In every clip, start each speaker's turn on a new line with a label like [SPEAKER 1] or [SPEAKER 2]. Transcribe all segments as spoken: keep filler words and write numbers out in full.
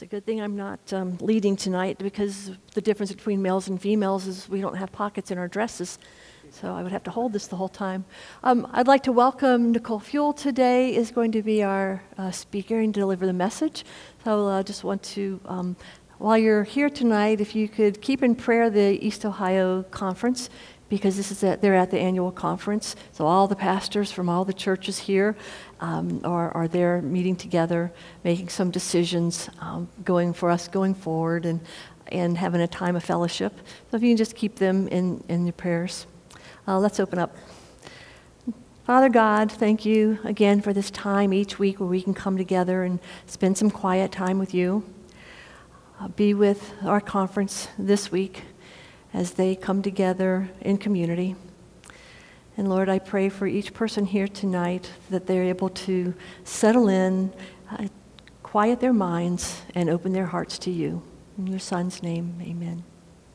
[SPEAKER 1] a good thing I'm not um, leading tonight, because the difference between males and females is we don't have pockets in our dresses. So I would have to hold this the whole time. Um, I'd like to welcome Nicole Fuel. Today is going to be our uh, speaker and deliver the message. So I uh, just want to, um, while you're here tonight, if you could keep in prayer the East Ohio Conference, because this is at, they're at the annual conference. So all the pastors from all the churches here um, are, are there meeting together, making some decisions um, going for us going forward, and, and having a time of fellowship. So if you can just keep them in, in your prayers. Uh, let's open up. Father God, thank you again for this time each week where we can come together and spend some quiet time with you. Uh, be with our conference this week as they come together in community. And Lord, I pray for each person here tonight that they're able to settle in, uh, quiet their minds, and open their hearts to you. In your Son's name, amen.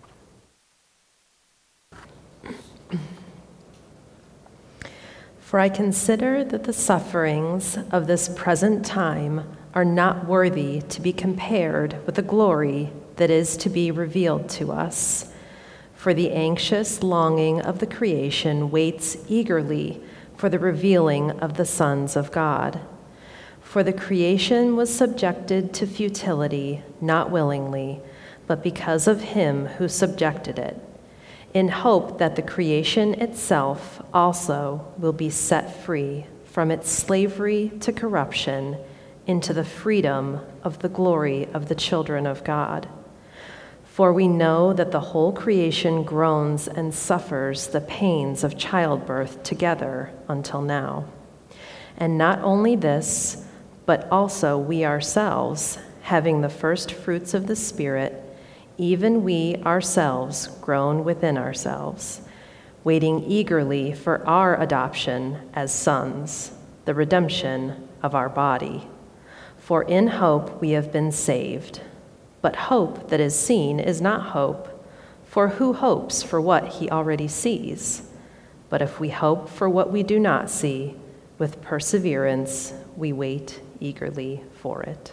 [SPEAKER 2] For I consider that the sufferings of this present time are not worthy to be compared with the glory that is to be revealed to us. For the anxious longing of the creation waits eagerly for the revealing of the sons of God. For the creation was subjected to futility, not willingly, but because of him who subjected it, in hope that the creation itself also will be set free from its slavery to corruption into the freedom of the glory of the children of God. For we know that the whole creation groans and suffers the pains of childbirth together until now. And not only this, but also we ourselves, having the first fruits of the Spirit, even we ourselves groan within ourselves, waiting eagerly for our adoption as sons, the redemption of our body. For in hope we have been saved. But hope that is seen is not hope, for who hopes for what he already sees? But if we hope for what we do not see, with perseverance we wait eagerly for it.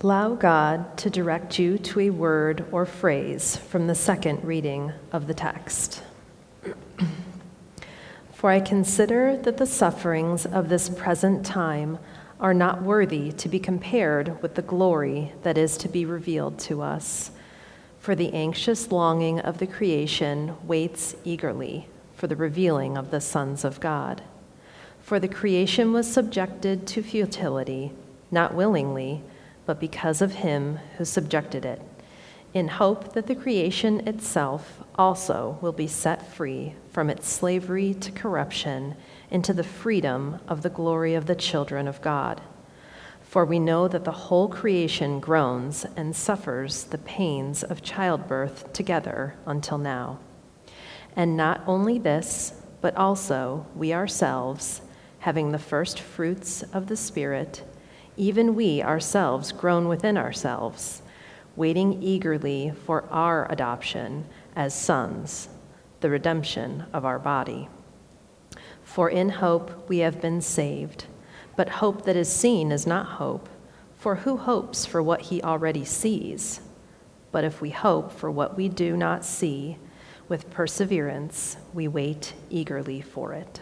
[SPEAKER 2] Allow God to direct you to a word or phrase from the second reading of the text. For I consider that the sufferings of this present time are not worthy to be compared with the glory that is to be revealed to us. For the anxious longing of the creation waits eagerly for the revealing of the sons of God. For the creation was subjected to futility, not willingly, but because of him who subjected it, in hope that the creation itself also will be set free from its slavery to corruption into the freedom of the glory of the children of God. For we know that the whole creation groans and suffers the pains of childbirth together until now. And not only this, but also we ourselves, having the first fruits of the Spirit, even we ourselves groan within ourselves, waiting eagerly for our adoption as sons, the redemption of our body. For in hope we have been saved, but hope that is seen is not hope, for who hopes for what he already sees? But if we hope for what we do not see, with perseverance we wait eagerly for it.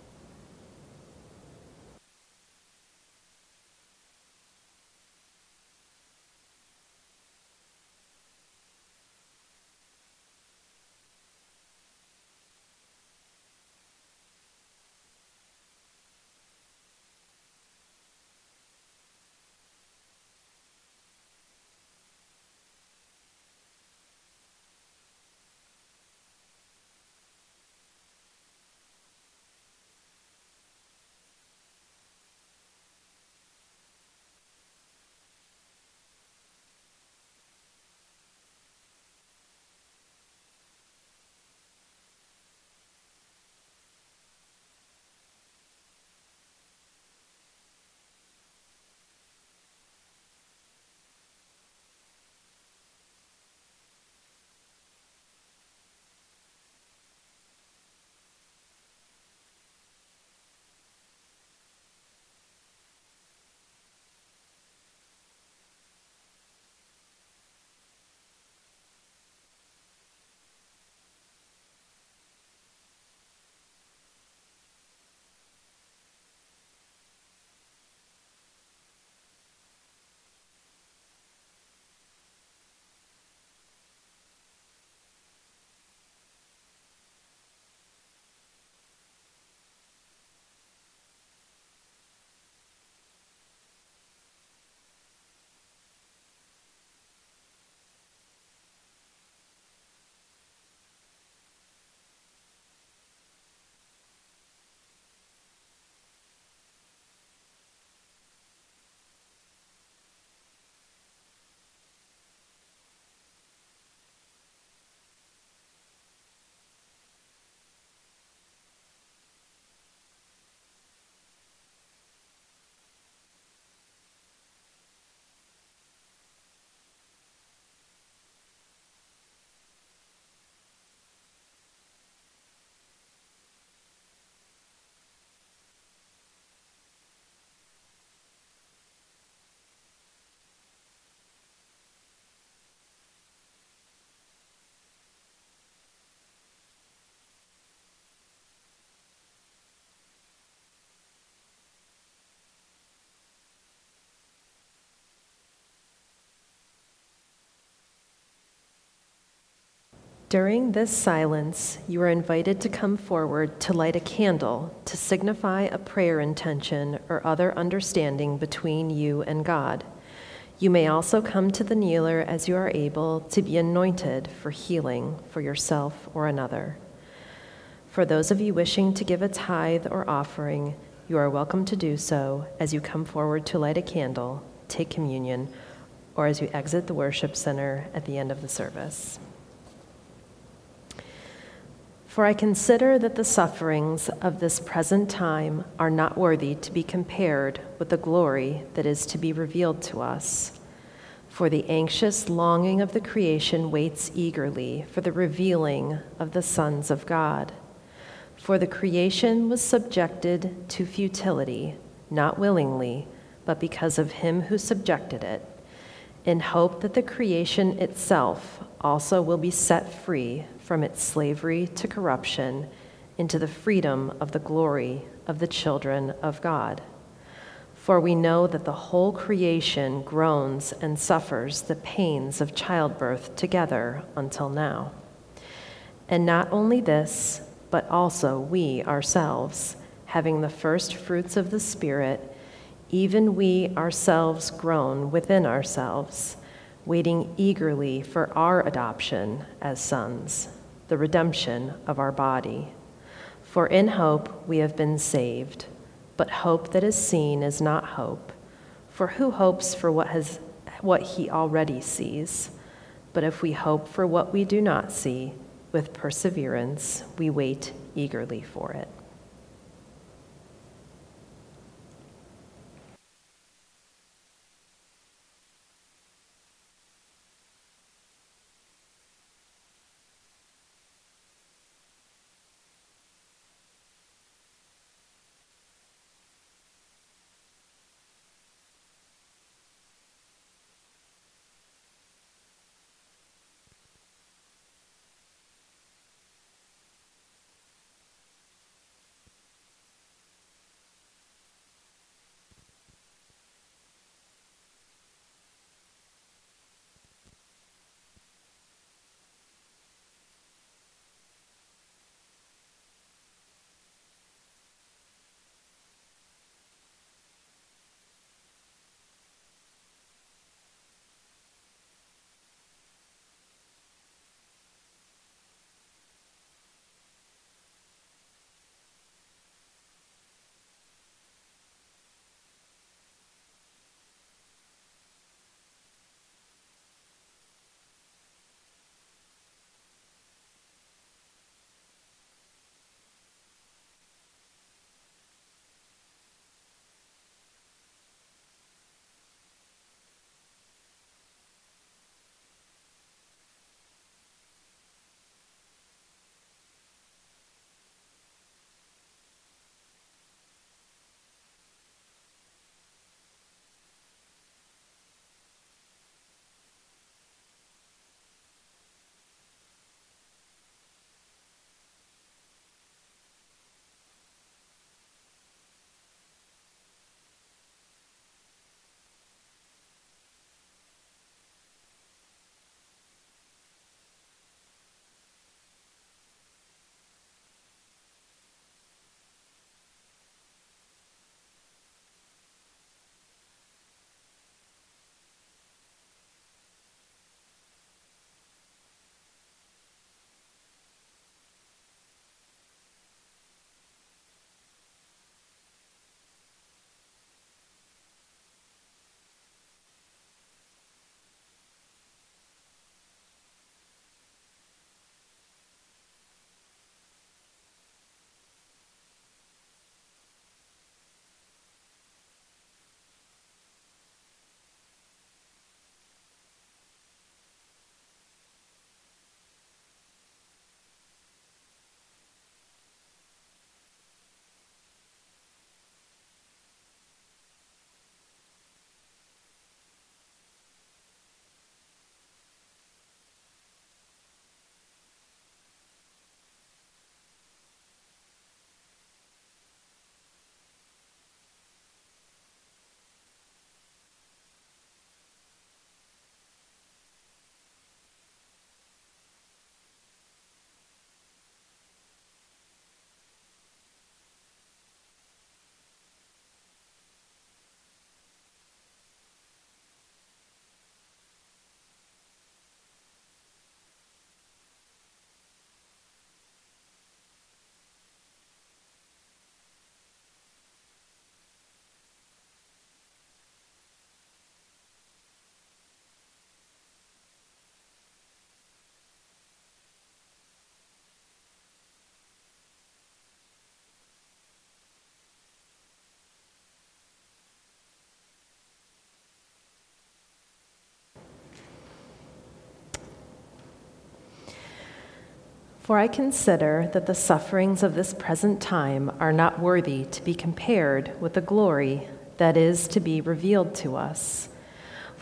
[SPEAKER 2] During this silence, you are invited to come forward to light a candle to signify a prayer intention or other understanding between you and God. You may also come to the kneeler as you are able to be anointed for healing for yourself or another. For those of you wishing to give a tithe or offering, you are welcome to do so as you come forward to light a candle, take communion, or as you exit the worship center at the end of the service. For I consider that the sufferings of this present time are not worthy to be compared with the glory that is to be revealed to us. For the anxious longing of the creation waits eagerly for the revealing of the sons of God. For the creation was subjected to futility, not willingly, but because of him who subjected it, in hope that the creation itself also will be set free from its slavery to corruption into the freedom of the glory of the children of God. For we know that the whole creation groans and suffers the pains of childbirth together until now. And not only this, but also we ourselves, having the first fruits of the Spirit, even we ourselves groan within ourselves, waiting eagerly for our adoption as sons, the redemption of our body. For in hope we have been saved. But hope that is seen is not hope. For who hopes for what has what he already sees? But if we hope for what we do not see, with perseverance we wait eagerly for it. For I consider that the sufferings of this present time are not worthy to be compared with the glory that is to be revealed to us.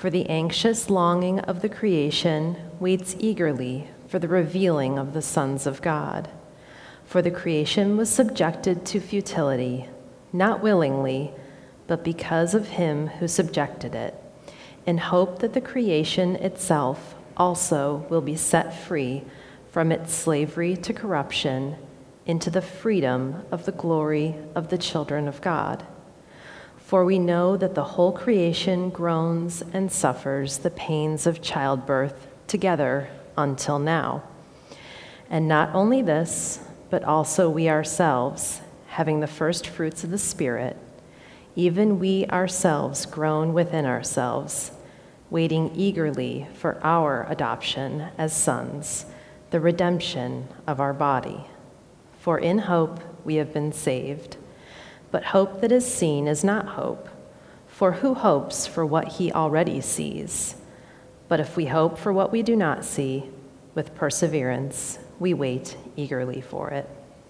[SPEAKER 2] For the anxious longing of the creation waits eagerly for the revealing of the sons of God. For the creation was subjected to futility, not willingly, but because of him who subjected it, in hope that the creation itself also will be set free from its slavery to corruption into the freedom of the glory of the children of God. For we know that the whole creation groans and suffers the pains of childbirth together until now. And not only this, but also we ourselves, having the first fruits of the Spirit, even we ourselves groan within ourselves, waiting eagerly for our adoption as sons, the redemption of our body. For in hope we have been saved. But hope that is seen is not hope, for who hopes for what he already sees? But if we hope for what we do not see, with perseverance we wait eagerly for it.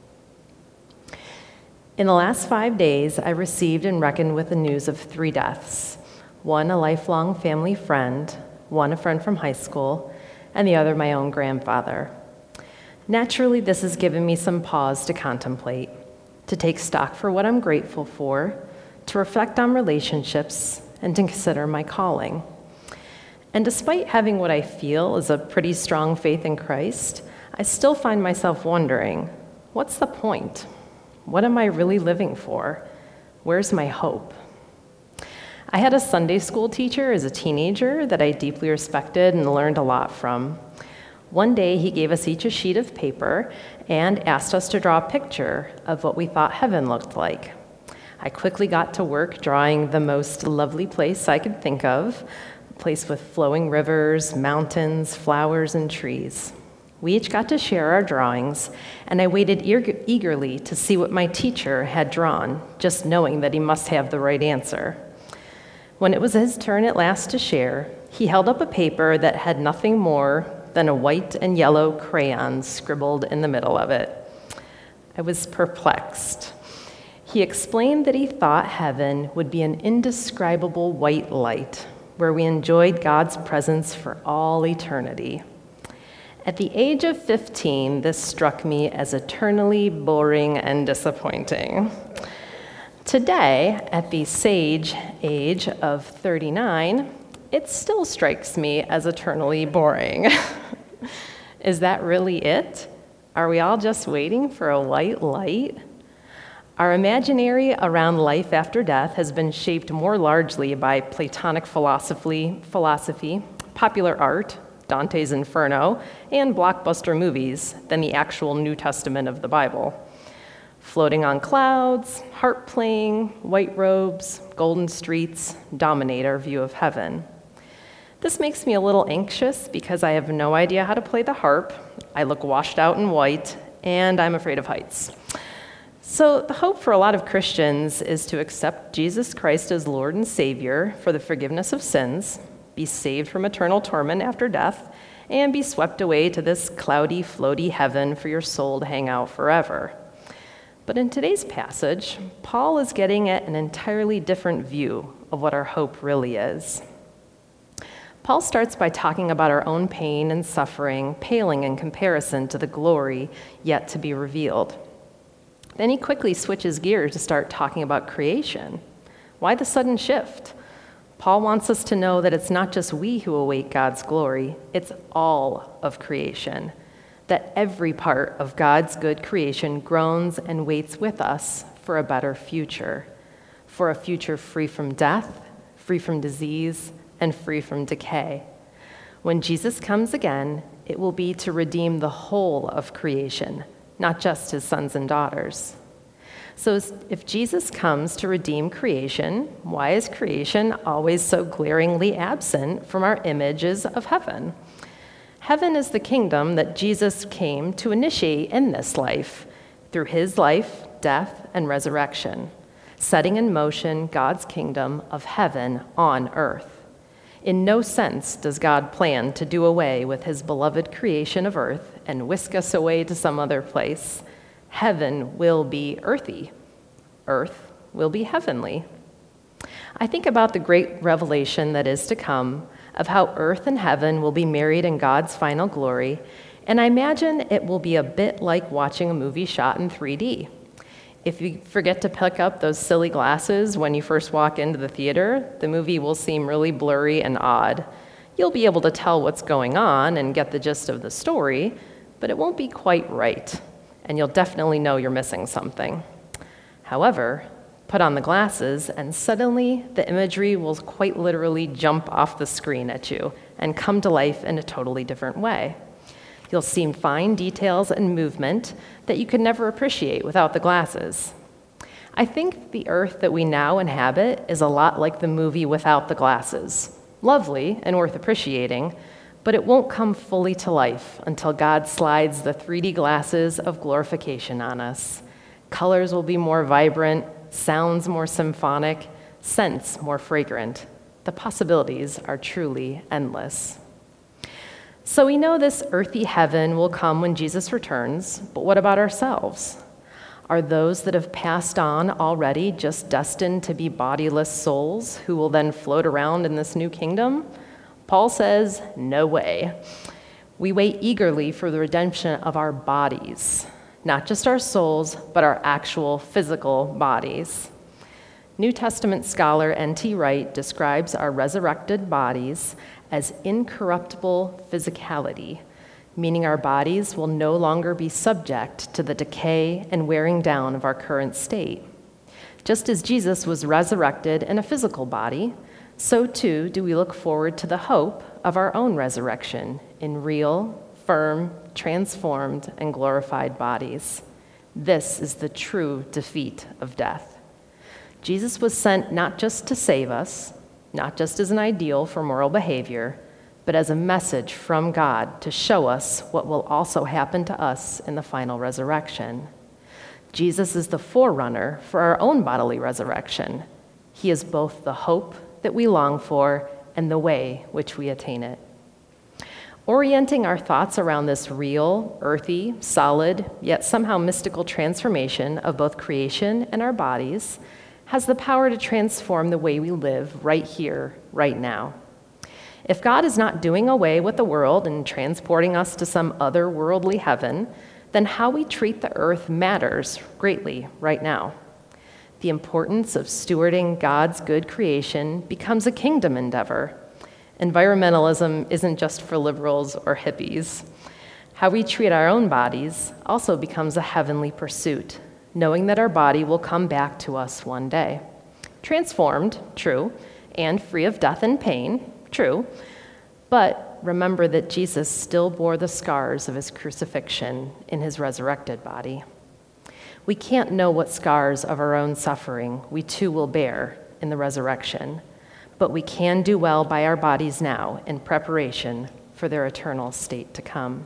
[SPEAKER 2] In the last five days, I received and reckoned with the news of three deaths. One, a lifelong family friend, one, a friend from high school, and the other, my own grandfather. Naturally, this has given me some pause to contemplate, to take stock for what I'm grateful for, to reflect on relationships, and to consider my calling. And despite having what I feel is a pretty strong faith in Christ, I still find myself wondering, what's the point? What am I really living for? Where's my hope? I had a Sunday school teacher as a teenager that I deeply respected and learned a lot from. One day, he gave us each a sheet of paper and asked us to draw a picture of what we thought heaven looked like. I quickly got to work drawing the most lovely place I could think of, a place with flowing rivers, mountains, flowers, and trees. We each got to share our drawings, and I waited eager- eagerly to see what my teacher had drawn, just knowing that he must have the right answer. When it was his turn at last to share, he held up a paper that had nothing more than a white and yellow crayon scribbled in the middle of it. I was perplexed. He explained that he thought heaven would be an indescribable white light where we enjoyed God's presence for all eternity. At the age of fifteen, this struck me as eternally boring and disappointing. Today, at the sage age of thirty-nine, it still strikes me as eternally boring. Is that really it? Are we all just waiting for a white light? Our imaginary around life after death has been shaped more largely by Platonic philosophy, philosophy, popular art, Dante's Inferno, and blockbuster movies than the actual New Testament of the Bible. Floating on clouds, harp playing, white robes, golden streets dominate our view of heaven. This makes me a little anxious because I have no idea how to play the harp, I look washed out in white, and I'm afraid of heights. So the hope for a lot of Christians is to accept Jesus Christ as Lord and Savior for the forgiveness of sins, be saved from eternal torment after death, and be swept away to this cloudy, floaty heaven for your soul to hang out forever. But in today's passage, Paul is getting at an entirely different view of what our hope really is. Paul starts by talking about our own pain and suffering paling in comparison to the glory yet to be revealed. Then he quickly switches gears to start talking about creation. Why the sudden shift? Paul wants us to know that it's not just we who await God's glory, it's all of creation. That every part of God's good creation groans and waits with us for a better future, for a future free from death, free from disease, and free from decay. When Jesus comes again, it will be to redeem the whole of creation, not just his sons and daughters. So if Jesus comes to redeem creation, why is creation always so glaringly absent from our images of heaven? Heaven is the kingdom that Jesus came to initiate in this life through his life, death, and resurrection, setting in motion God's kingdom of heaven on earth. In no sense does God plan to do away with his beloved creation of earth and whisk us away to some other place. Heaven will be earthy. Earth will be heavenly. I think about the great revelation that is to come of how earth and heaven will be married in God's final glory, and I imagine it will be a bit like watching a movie shot in three D. If you forget to pick up those silly glasses when you first walk into the theater, the movie will seem really blurry and odd. You'll be able to tell what's going on and get the gist of the story, but it won't be quite right, and you'll definitely know you're missing something. However, put on the glasses, and suddenly the imagery will quite literally jump off the screen at you and come to life in a totally different way. You'll see fine details and movement that you could never appreciate without the glasses. I think the earth that we now inhabit is a lot like the movie without the glasses. Lovely and worth appreciating, but it won't come fully to life until God slides the three D glasses of glorification on us. Colors will be more vibrant, sounds more symphonic, scents more fragrant. The possibilities are truly endless. So we know this earthy heaven will come when Jesus returns, but what about ourselves? Are those that have passed on already just destined to be bodiless souls who will then float around in this new kingdom? Paul says, no way. We wait eagerly for the redemption of our bodies, not just our souls, but our actual physical bodies. New Testament scholar N T Wright describes our resurrected bodies as incorruptible physicality, meaning our bodies will no longer be subject to the decay and wearing down of our current state. Just as Jesus was resurrected in a physical body, so too do we look forward to the hope of our own resurrection in real, firm, transformed, and glorified bodies. This is the true defeat of death. Jesus was sent not just to save us, not just as an ideal for moral behavior, but as a message from God to show us what will also happen to us in the final resurrection. Jesus is the forerunner for our own bodily resurrection. He is both the hope that we long for and the way which we attain it. Orienting our thoughts around this real, earthy, solid, yet somehow mystical transformation of both creation and our bodies has the power to transform the way we live right here, right now. If God is not doing away with the world and transporting us to some otherworldly heaven, then how we treat the earth matters greatly right now. The importance of stewarding God's good creation becomes a kingdom endeavor. Environmentalism isn't just for liberals or hippies. How we treat our own bodies also becomes a heavenly pursuit, knowing that our body will come back to us one day. Transformed, true, and free of death and pain, true, but remember that Jesus still bore the scars of his crucifixion in his resurrected body. We can't know what scars of our own suffering we too will bear in the resurrection, but we can do well by our bodies now in preparation for their eternal state to come.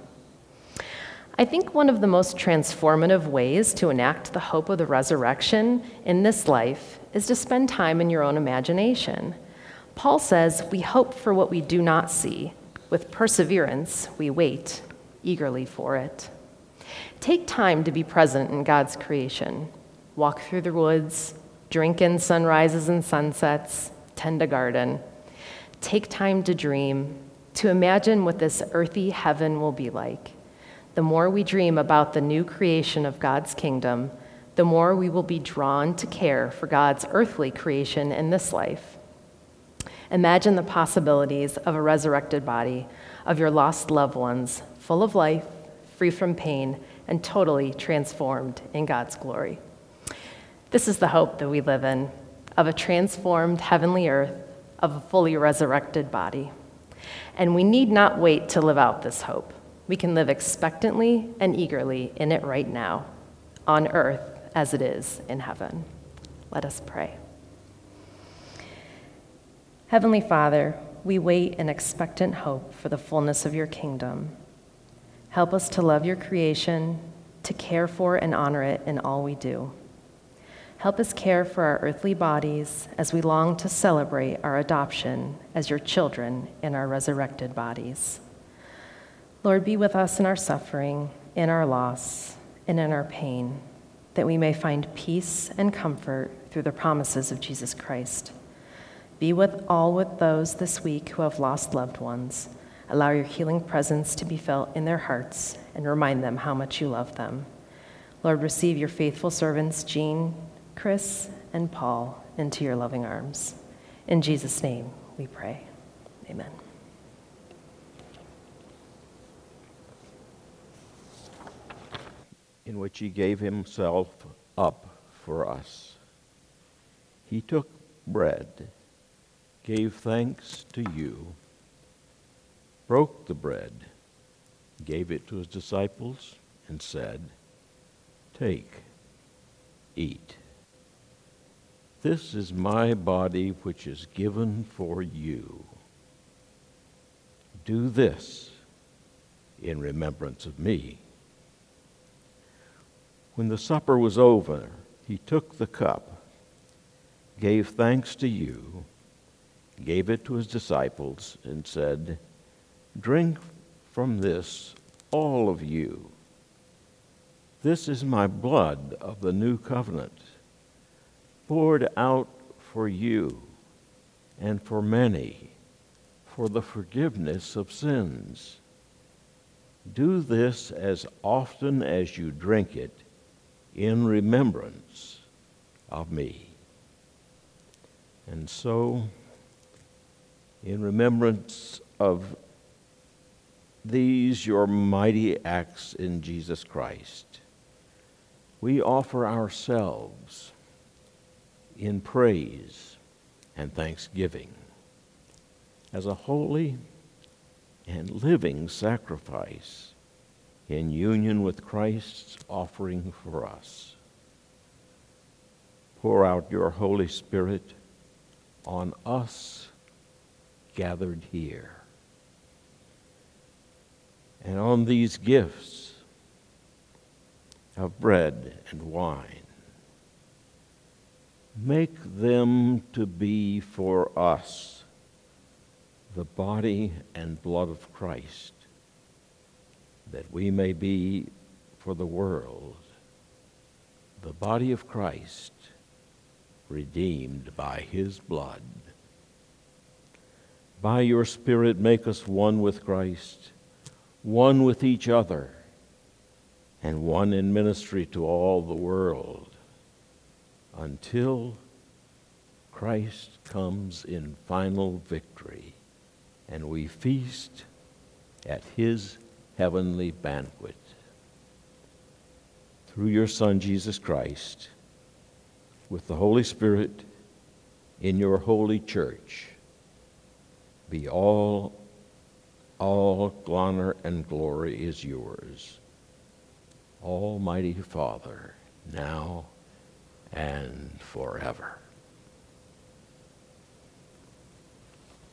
[SPEAKER 2] I think one of the most transformative ways to enact the hope of the resurrection in this life is to spend time in your own imagination. Paul says, we hope for what we do not see. With perseverance, we wait eagerly for it. Take time to be present in God's creation. Walk through the woods, drink in sunrises and sunsets, tend a garden. Take time to dream, to imagine what this earthy heaven will be like. The more we dream about the new creation of God's kingdom, the more we will be drawn to care for God's earthly creation in this life. Imagine the possibilities of a resurrected body, of your lost loved ones, full of life, free from pain, and totally transformed in God's glory. This is the hope that we live in, of a transformed heavenly earth, of a fully resurrected body. And we need not wait to live out this hope. We can live expectantly and eagerly in it right now, on earth as it is in heaven. Let us pray. Heavenly Father, we wait in expectant hope for the fullness of your kingdom. Help us to love your creation, to care for and honor it in all we do. Help us care for our earthly bodies as we long to celebrate our adoption as your children in our resurrected bodies. Lord, be with us in our suffering, in our loss, and in our pain, that we may find peace and comfort through the promises of Jesus Christ. Be with all with those this week who have lost loved ones. Allow your healing presence to be felt in their hearts and remind them how much you love them. Lord, receive your faithful servants, Jean, Chris, and Paul, into your loving arms. In Jesus' name we pray. Amen.
[SPEAKER 3] In which he gave himself up for us. He took bread, gave thanks to you, broke the bread, gave it to his disciples, and said, "Take, eat. This is my body which is given for you. Do this in remembrance of me." When the supper was over, he took the cup, gave thanks to you, gave it to his disciples, and said, "Drink from this, all of you. This is my blood of the new covenant, poured out for you and for many for the forgiveness of sins. Do this as often as you drink it in remembrance of me." And so, in remembrance of these your mighty acts in Jesus Christ, we offer ourselves in praise and thanksgiving as a holy and living sacrifice in union with Christ's offering for us. Pour out your Holy Spirit on us gathered here, and on these gifts of bread and wine. Make them to be for us the body and blood of Christ, that we may be for the world the body of Christ, redeemed by his blood. By your Spirit, make us one with Christ, one with each other, and one in ministry to all the world, until Christ comes in final victory and we feast at his heavenly banquet. Through your Son, Jesus Christ, with the Holy Spirit in your holy church, be all, all honor and glory is yours, Almighty Father, now and forever.